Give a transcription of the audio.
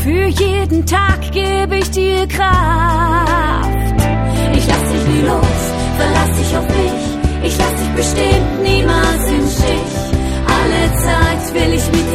Für jeden Tag gebe ich dir Kraft. Ich lass dich nie los, verlass dich auf mich. Ich lass dich bestimmt niemals im Stich. Alle Zeit will ich mit